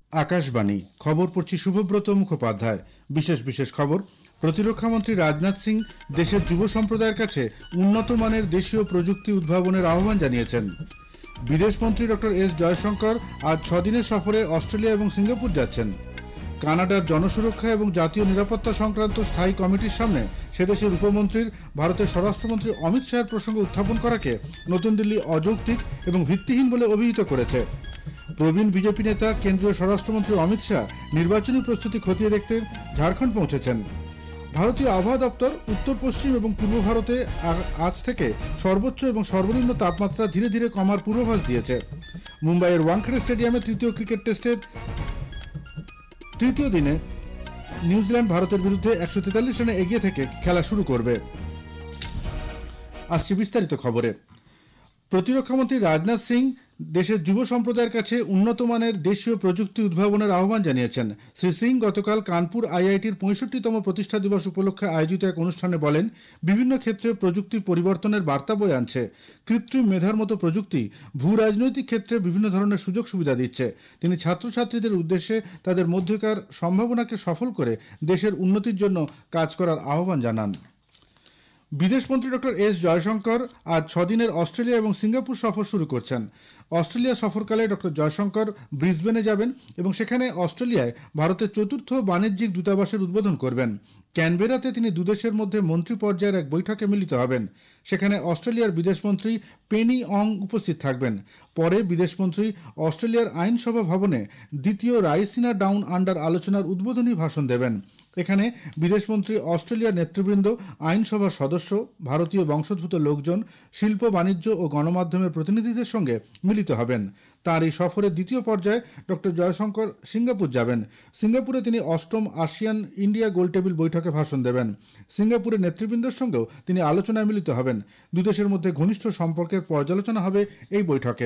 আকাশবাণী খবর পড়ছি শুভব্রত মুখোপাধ্যায়। বিশেষ খবর। প্রতিরক্ষামন্ত্রী রাজনাথ সিং দেশের যুব সম্প্রদায়ের কাছে উন্নত মানের দেশীয় প্রযুক্তি উদ্ভাবনের আহ্বান জানিয়েছেন। বিদেশমন্ত্রী ডক্টর এস জয়শঙ্কর আজ 6 দিনের সফরে অস্ট্রেলিয়া এবং সিঙ্গাপুর যাচ্ছেন। কানাডার জনসুরক্ষা এবং জাতীয় নিরাপত্তা সংক্রান্ত স্থায়ী কমিটির সামনে সেদেশের উপমন্ত্রীর ভারতের স্বরাষ্ট্রমন্ত্রী অমিত শাহের প্রসঙ্গ উত্থাপন করাকে নতুন দিল্লি অযৌক্তিক এবং ভিত্তিহীন বলে অভিহিত করেছে। প্রবীণ বিজেপি নেতা কেন্দ্রীয় স্বরাষ্ট্রমন্ত্রী অমিত শাহ নির্বাচনী প্রস্তুতি খতিয়ে দেখতে ঝাড়খণ্ড পৌঁছেছেন। ভারতীয় আবহাওয়া দপ্তর উত্তর পশ্চিম এবং পূর্ব ভারতে আজ থেকে সর্বোচ্চ এবং সর্বনিম্ন তাপমাত্রা ধীরে ধীরে কমার পূর্বাভাস দিয়েছে। মুম্বাইয়ের ওয়াংখেড়ে স্টেডিয়ামে তৃতীয় ক্রিকেট টেস্টের তৃতীয় দিনে নিউজিল্যান্ড ভারতের বিরুদ্ধে 143 রানে এগিয়ে থেকে খেলা শুরু করবে। আসছে বিস্তারিত খবরে। প্রতিরক্ষামন্ত্রী রাজনাথ সিং দেশের যুব সম্প্রদায়ের কাছে উন্নত মানের দেশীয় প্রযুক্তি উদ্ভাবনের আহ্বান জানিয়েছেন। শ্রী সিং গতকাল কানপুর আইআইটির 65তম প্রতিষ্ঠা দিবস উপলক্ষে আয়োজিত এক অনুষ্ঠানে বলেন, বিভিন্ন ক্ষেত্রে প্রযুক্তির পরিবর্তনের বার্তা বয়ে আনছে। কৃত্রিম মেধার মতো প্রযুক্তি ভূ রাজনৈতিক ক্ষেত্রে বিভিন্ন ধরনের সুযোগ সুবিধা দিচ্ছে। তিনি ছাত্রছাত্রীদের উদ্দেশ্যে তাদের মধ্যকার সম্ভাবনাকে সফল করে দেশের উন্নতির জন্য কাজ করার আহ্বান জানান। বিদেশমন্ত্রী ডক্টর এস জয়শঙ্কর আজ 6 দিনের অস্ট্রেলিয়া এবং সিঙ্গাপুর সফর শুরু করছেন। অস্ট্রেলিয়া সফরকালে ডক্টর জয়শঙ্কর ব্রিসবেনে যাবেন এবং সেখানে অস্ট্রেলিয়ায় ভারতের 4র্থ বাণিজ্যিক দূতাবাসের উদ্বোধন করবেন। ক্যানবেরাতে তিনি দুদেশের মধ্যে মন্ত্রী পর্যায়ের এক বৈঠকে মিলিত হবেন। সেখানে অস্ট্রেলিয়ার বিদেশমন্ত্রী পেনি অং উপস্থিত থাকবেন। পরে বিদেশমন্ত্রী অস্ট্রেলিয়ার আইনসভা ভবনে দ্বিতীয় রাইসিনা ডাউন আন্ডার আলোচনার উদ্বোধনী ভাষণ দেবেন। এখানে বিদেশমন্ত্রী অস্ট্রেলিয়ার নেতৃবৃন্দ, আইনসভার সদস্য, ভারতীয় বংশোদ্ভূত লোকজন, শিল্প বাণিজ্য ও গণমাধ্যমের প্রতিনিধিদের সঙ্গে মিলিত হবেন। তাঁর এই সফরের দ্বিতীয় পর্যায়ে ডক্টর জয়শঙ্কর সিঙ্গাপুর যাবেন। সিঙ্গাপুরে তিনি 8ম আসিয়ান ইন্ডিয়া গোলটেবিল বৈঠকে ভাষণ দেবেন। সিঙ্গাপুরের নেতৃবৃন্দের সঙ্গেও তিনি আলোচনায় মিলিত হবেন। দুদেশের মধ্যে ঘনিষ্ঠ সম্পর্কের পর্যালোচনা হবে এই বৈঠকে।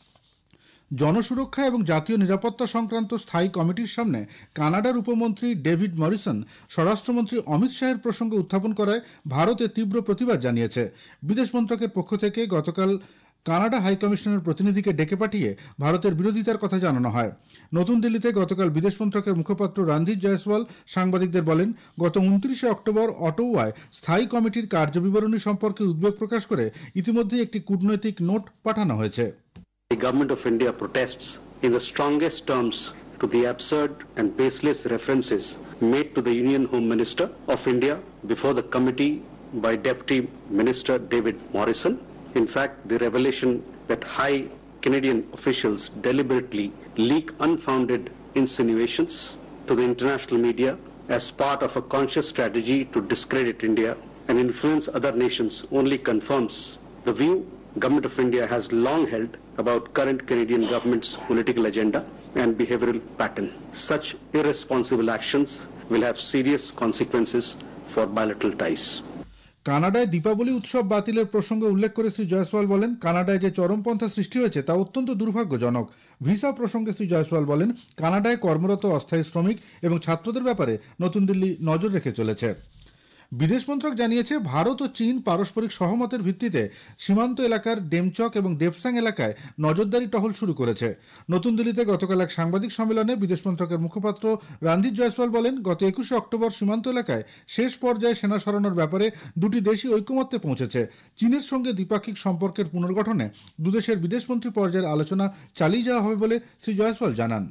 জনসুরক্ষা এবং জাতীয় নিরাপত্তা সংক্রান্ত স্থায়ী কমিটির সামনে কানাডার উপমন্ত্রী ডেভিড মরিসন স্বরাষ্ট্রমন্ত্রী অমিত শাহের প্রসঙ্গ উত্থাপন করায় ভারতে তীব্র প্রতিবাদ জানিয়েছে। বিদেশ মন্ত্রকের পক্ষ থেকে গতকাল কানাডা হাইকমিশনের প্রতিনিধিকে ডেকে পাঠিয়ে ভারতের বিরোধিতার কথা জানানো হয়। নতুন দিল্লিতে গতকাল বিদেশ মন্ত্রকের মুখপাত্র রণধীর জয়সওয়াল সাংবাদিকদের বলেন, গত 29 অক্টোবর অটোয়ায় স্থায়ী কমিটির কার্যবিবরণী সম্পর্কে উদ্বেগ প্রকাশ করে ইতিমধ্যেই একটি কূটনৈতিক নোট পাঠানো হয়েছে। The Government of India protests in the strongest terms to the absurd and baseless references made to the Union Home Minister of India before the committee by Deputy Minister David Morrison. In fact, the revelation that high Canadian officials deliberately leak unfounded insinuations to the international media as part of a conscious strategy to discredit India and influence other nations only confirms the view Government of India has long held about current Canadian government's political agenda and behavioral pattern. Such irresponsible actions will have serious consequences for bilateral ties. কানাডায় দীপাবলি উৎসব বাতিলের প্রসঙ্গে উল্লেখ করে শ্রী জয়সওয়াল বলেন, কানাডায় যে চরমপন্থা সৃষ্টি হয়েছে তা অত্যন্ত দুর্ভাগ্যজনক। ভিসা প্রসঙ্গে শ্রী জয়সওয়াল বলেন, কানাডায় কর্মরত অস্থায়ী শ্রমিক এবং ছাত্রদের ব্যাপারে নতুন দিল্লি নজর রেখে চলেছে। বিদেশ মন্ত্রক জানিয়েছে, ভারত ও চীন পারস্পরিক সহমতের ভিত্তিতে সীমান্ত এলাকার ডেমচক এবং দেবসাং এলাকায় নজরদারি টহল শুরু করেছে। নতুন দিল্লিতে গতকাল এক সাংবাদিক সম্মেলনে বিদেশ মন্ত্রকের মুখপাত্র রণধীর জয়সওয়াল বলেন, গত 21 অক্টোবর সীমান্ত এলাকায় শেষ পর্যায়ে সেনা সরানোর ব্যাপারে দুটি দেশই ঐকমত্যে পৌঁছেছে। চীনের সঙ্গে দ্বিপাক্ষিক সম্পর্কের পুনর্গঠনে দুদেশের বিদেশমন্ত্রী পর্যায়ের আলোচনা চালিয়ে যাওয়া হবে বলে শ্রী জয়সওয়াল জানান।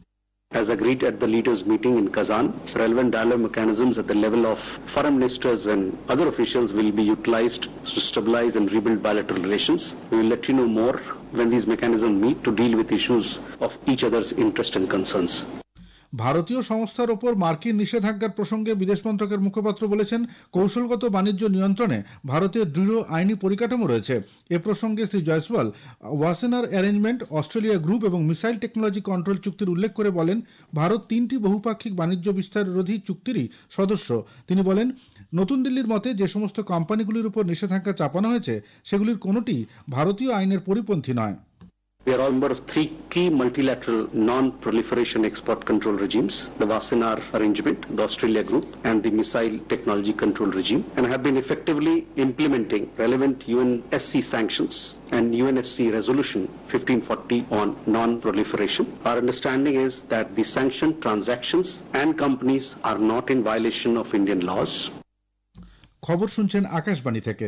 As agreed at the leaders' meeting in Kazan, relevant dialogue mechanisms at the level of foreign ministers and other officials will be utilized to stabilize and rebuild bilateral relations. We will let you know more when these mechanisms meet to deal with issues of each other's interest and concerns. ভারতীয় সংস্থার ওপর মার্কিন নিষেধাজ্ঞার প্রসঙ্গে বিদেশ মন্ত্রকের মুখপাত্র বলেছেন, কৌশলগত বাণিজ্য নিয়ন্ত্রণে ভারতের দৃঢ় আইনি পরিকাঠামো রয়েছে। এ প্রসঙ্গে Shri Jaiswal Wassenaar arrangement, Australia group এবং মিসাইল টেকনোলজি কন্ট্রোল চুক্তির উল্লেখ করে বলেন, ভারত 3টি বহুপাক্ষিক বাণিজ্য বিস্তাররোধী চুক্তিরই সদস্য। তিনি বলেন, নতুন দিল্লির মতে যে সমস্ত কোম্পানিগুলির উপর নিষেধাজ্ঞা চাপানো হয়েছে সেগুলির কোনোটি ভারতীয় আইনের পরিপন্থী নয়। We are a member of 3 key multilateral non-proliferation export control regimes, the Wassenaar Arrangement, the Australia Group, and the Missile Technology Control Regime, and have been effectively implementing relevant UNSC sanctions and UNSC Resolution 1540 on non-proliferation. Our understanding is that the sanctioned transactions and companies are not in violation of Indian laws. খবর শুনছেন আকাশবাণী থেকে।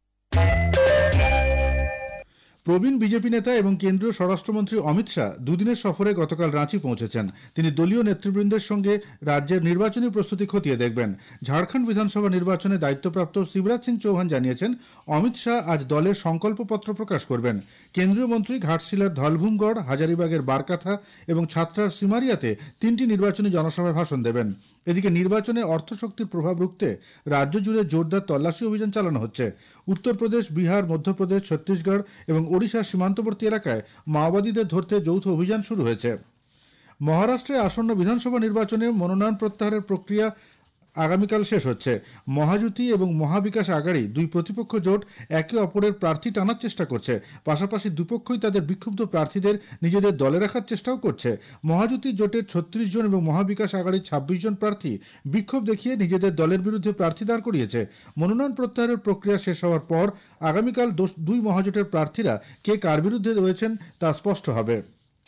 প্রবীণ BJP নেতা এবং কেন্দ্রীয় স্বরাষ্ট্রমন্ত্রী অমিত শাহ দুদিনের সফরে গতকাল রাঁচি পৌঁছেছেন। তিনি দলীয় নেতৃবৃন্দের সঙ্গে রাজ্যের নির্বাচনী প্রস্তুতি খতিয়ে দেখবেন। ঝাড়খণ্ড বিধানসভা নির্বাচনে দায়িত্বপ্রাপ্ত শিবরাজ সিং চৌহান জানিয়েছেন, অমিত শাহ আজ দলের সংকল্পপত্র প্রকাশ করবেন। কেন্দ্রীয় মন্ত্রী ঘাটশিলার ধলভূমগড়, হাজারিবাগের বারকাথা এবং ছাত্রার সিমারিয়াতে 3টি নির্বাচনী জনসভায় ভাষণ দেবেন। এদিকে নির্বাচনে অর্থশক্তির প্রভাব রুখতে রাজ্য জুড়ে জোরদার তল্লাশি অভিযান চালানো হচ্ছে। উত্তরপ্রদেশ, বিহার, মধ্যপ্রদেশ, ছত্তিশগড় এবং ওড়িশার সীমান্তবর্তী এলাকায় মাওবাদীদের ধরতে যৌথ অভিযান শুরু হয়েছে। মহারাষ্ট্রে আসন্ন বিধানসভা নির্বাচনে মনোনয়ন প্রত্যাহারের প্রক্রিয়া আগামীকাল শেষ হচ্ছে। মহাজুতি এবং মহাবিকাশ আঘাড়ি দুই প্রতিপক্ষ জোট একে অপরের প্রার্থী টানার চেষ্টা করছে। পাশাপাশি দুপক্ষই তাদের বিক্ষুব্ধ প্রার্থীদের নিজেদের দলে রাখার চেষ্টাও করছে। মহাজুতি জোটের 36 জন এবং মহাবিকাশ আঘাড়ির 26 জন প্রার্থী বিক্ষোভ দেখিয়ে নিজেদের দলের বিরুদ্ধে প্রার্থী দাঁড় করিয়েছে। মনোনয়ন প্রত্যাহারের প্রক্রিয়া শেষ হওয়ার পর আগামীকাল দুই মহাজোটের প্রার্থীরা কে কার বিরুদ্ধে রয়েছেন তা স্পষ্ট হবে।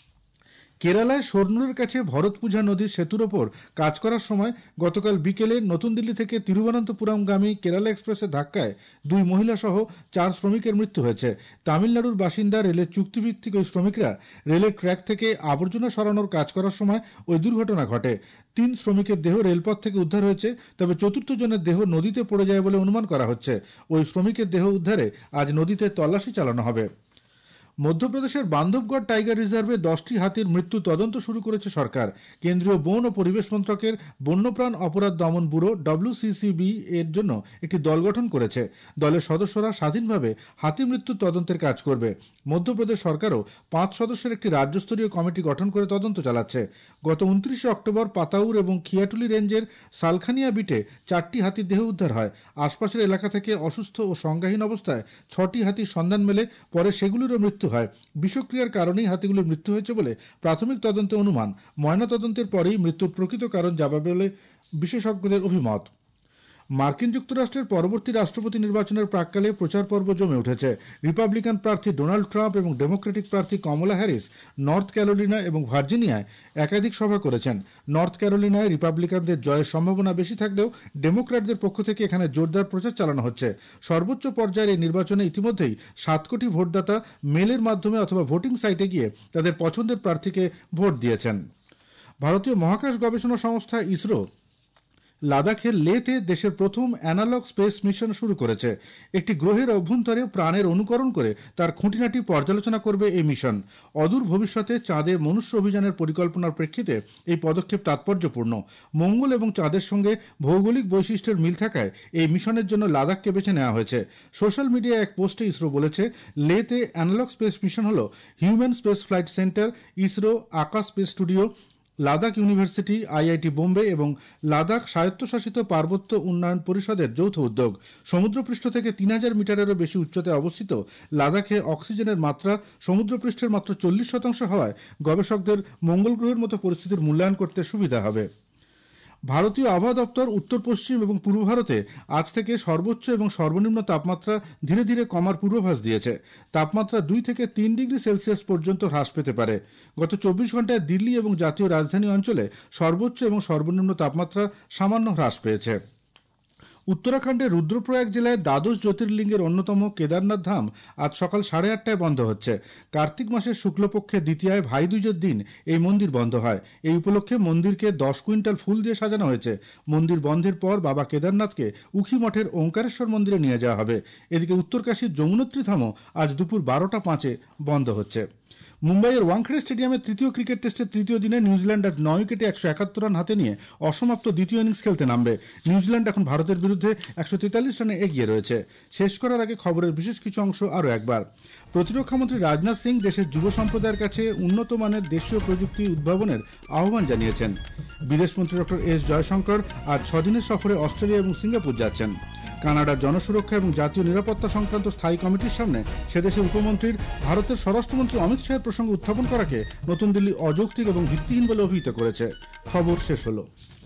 কেরালায় শোরনুরের কাছে ভরতপুঝা নদীর সেতুর ওপর কাজ করার সময় গতকাল বিকেলে নতুন দিল্লি থেকে তিরুবনন্তপুরমগামী কেরালা এক্সপ্রেসের ধাক্কায় 2 মহিলা সহ 4 শ্রমিকের মৃত্যু হয়েছে। তামিলনাড়ুর বাসিন্দা রেলের চুক্তিভিত্তিক ওই শ্রমিকরা রেলের ট্র্যাক থেকে আবর্জনা সরানোর কাজ করার সময় ওই দুর্ঘটনা ঘটে। 3 শ্রমিকের দেহ রেলপথ থেকে উদ্ধার হয়েছে, তবে 4র্থ জনের দেহ নদীতে পড়ে যায় বলে অনুমান করা হচ্ছে। ওই শ্রমিকের দেহ উদ্ধারে আজ নদীতে তল্লাশি চালানো হবে। মধ্যপ্রদেশের বান্ধবগড় টাইগার রিজার্ভে 10টি হাতির মৃত্যু তদন্ত শুরু করেছে সরকার। কেন্দ্রীয় বন ও পরিবেশ মন্ত্রকের বন্যপ্রাণ অপরাধ দমন ব্যুরো WCCB এর জন্য একটি দল গঠন করেছে। দলের সদস্যরা স্বাধীনভাবে হাতি মৃত্যুর তদন্তের কাজ করবে। মধ্যপ্রদেশ সরকারও 5 সদস্যের একটি রাজ্যস্তরীয় কমিটি গঠন করে তদন্ত চালাচ্ছে। গত 29 অক্টোবর পাতাউর এবং খিয়াটুলি রেঞ্জের সালখানিয়া বিটে 4টি হাতির দেহ উদ্ধার হয়। আশপাশের এলাকা থেকে অসুস্থ ও সংজ্ঞাহীন অবস্থায় 6টি হাতির সন্ধান মেলে, পরে সেগুলিরও মৃত্যু হয়। বিষক্রিয়ার কারণেই হাতিগুলির মৃত্যু হয়েছে বলে প্রাথমিক তদন্তে অনুমান। ময়নাতদন্তের পরেই মৃত্যুর প্রকৃত কারণ জানা বলে বিশেষজ্ঞদের অভিমত। মার্কিন যুক্তরাষ্ট্রের পরবর্তী রাষ্ট্রপতি নির্বাচনের প্রাক্কালে প্রচার পর্ব জমে উঠেছে। রিপাবলিকান প্রার্থী ডোনাল্ড ট্রাম্প এবং ডেমোক্রেটিক প্রার্থী কমলা হ্যারিস নর্থ ক্যারোলিনা এবং ভার্জিনিয়ায় একাধিক সভা করেছেন। নর্থ ক্যারোলিনায় রিপাবলিকানদের জয়ের সম্ভাবনা বেশি থাকলেও ডেমোক্র্যাটদের পক্ষ থেকে এখানে জোরদার প্রচার চালানো হচ্ছে। সর্বোচ্চ পর্যায়ের এই নির্বাচনে ইতিমধ্যেই 7 কোটি ভোটদাতা মেলের মাধ্যমে অথবা ভোটিং সাইটে গিয়ে তাদের পছন্দের প্রার্থীকে ভোট দিয়েছেন। ভারতীয় মহাকাশ গবেষণা সংস্থা ইসরো লাদাখের লেতে দেশের প্রথম অ্যানালগ স্পেস মিশন শুরু করেছে। একটি গ্রহের অভ্যন্তরে প্রাণের অনুকরণ করে তার খুঁটিনাটি পর্যালোচনা করবে এই মিশন। অদূর ভবিষ্যতে চাঁদে মনুষ্য অভিযানের পরিকল্পনার প্রেক্ষিতে এই পদক্ষেপ তাৎপর্যপূর্ণ। মঙ্গল এবং চাঁদের সঙ্গে ভৌগোলিক বৈশিষ্ট্যের মিল থাকায় এই মিশনের জন্য লাদাখকে বেছে নেওয়া হয়েছে। সোশ্যাল মিডিয়ায় এক পোস্টে ইসরো বলেছে, লেতে অ্যানালগ স্পেস মিশন হল human space flight centre, ISRO, Aakash space studio, Ladakh university, IIT Bombay এবং লাদাখ স্বায়ত্তশাসিত পার্বত্য উন্নয়ন পরিষদের যৌথ উদ্যোগ। সমুদ্রপৃষ্ঠ থেকে 3000 মিটারেরও বেশি উচ্চতায় অবস্থিত লাদাখে অক্সিজেনের মাত্রা সমুদ্রপৃষ্ঠের মাত্র 40% হওয়ায় গবেষকদের মঙ্গল গ্রহের মতো পরিস্থিতির মূল্যায়ন করতে সুবিধা হবে। ভারতীয় আবহাওয়া দপ্তর উত্তর পশ্চিম এবং পূর্ব ভারতে আজ থেকে সর্বোচ্চ এবং সর্বনিম্ন তাপমাত্রা ধীরে ধীরে কমার পূর্বাভাস দিয়েছে। তাপমাত্রা 2 থেকে 3 ডিগ্রি সেলসিয়াস পর্যন্ত হ্রাস পেতে পারে। গত 24 ঘন্টায় দিল্লি এবং জাতীয় রাজধানী অঞ্চলে সর্বোচ্চ এবং সর্বনিম্ন তাপমাত্রা সামান্য হ্রাস পেয়েছে। উত্তরাখণ্ডের রুদ্রপ্রয়াগ জেলায় দ্বাদশ জ্যোতির্লিঙ্গের অন্যতম কেদারনাথ ধাম আজ সকাল 8:30টায় বন্ধ হচ্ছে। কার্তিক মাসের শুক্লপক্ষের দ্বিতীয়ায় ভাইদুজের দিন এই মন্দির বন্ধ হয়। এই উপলক্ষে মন্দিরকে 10 কুইন্টাল ফুল দিয়ে সাজানো হয়েছে। মন্দির বন্ধের পর বাবা কেদারনাথকে উখি মঠের ওঙ্কারেশ্বর মন্দিরে নিয়ে যাওয়া হবে। এদিকে উত্তরকাশীর যমুনোত্রী ধামও আজ দুপুর 12টা 5 বন্ধ হচ্ছে। মুম্বাইয়ের ওয়াংখেড়ে স্টেডিয়ামে তৃতীয় ক্রিকেট টেস্টের তৃতীয় দিনে নিউজিল্যান্ড আজ 9 উইকেটে 171 রান হাতে নিয়ে অসমাপ্ত দ্বিতীয় ইনিংস খেলতে নামবে। নিউজিল্যান্ড এখন ভারতের বিরুদ্ধে 143 রানে এগিয়ে রয়েছে। শেষ করার আগে খবরের বিশেষ কিছু অংশ আরও একবার। প্রতিরক্ষামন্ত্রী রাজনাথ সিং দেশের যুব সম্প্রদায়ের কাছে উন্নত মানের দেশীয় প্রযুক্তি উদ্ভাবনের আহ্বান জানিয়েছেন। বিদেশমন্ত্রী ডক্টর S জয়শঙ্কর আজ 6 দিনের সফরে অস্ট্রেলিয়া এবং সিঙ্গাপুর যাচ্ছেন। কানাডার জনসুরক্ষা এবং জাতীয় নিরাপত্তা সংক্রান্ত স্থায়ী কমিটির সামনে সেদেশের উপমন্ত্রীর ভারতের স্বরাষ্ট্রমন্ত্রী অমিত শাহের প্রসঙ্গ উত্থাপন করাকে নতুন দিল্লি অযৌক্তিক এবং ভিত্তিহীন বলে অভিহিত করেছে। খবর শেষ হলো।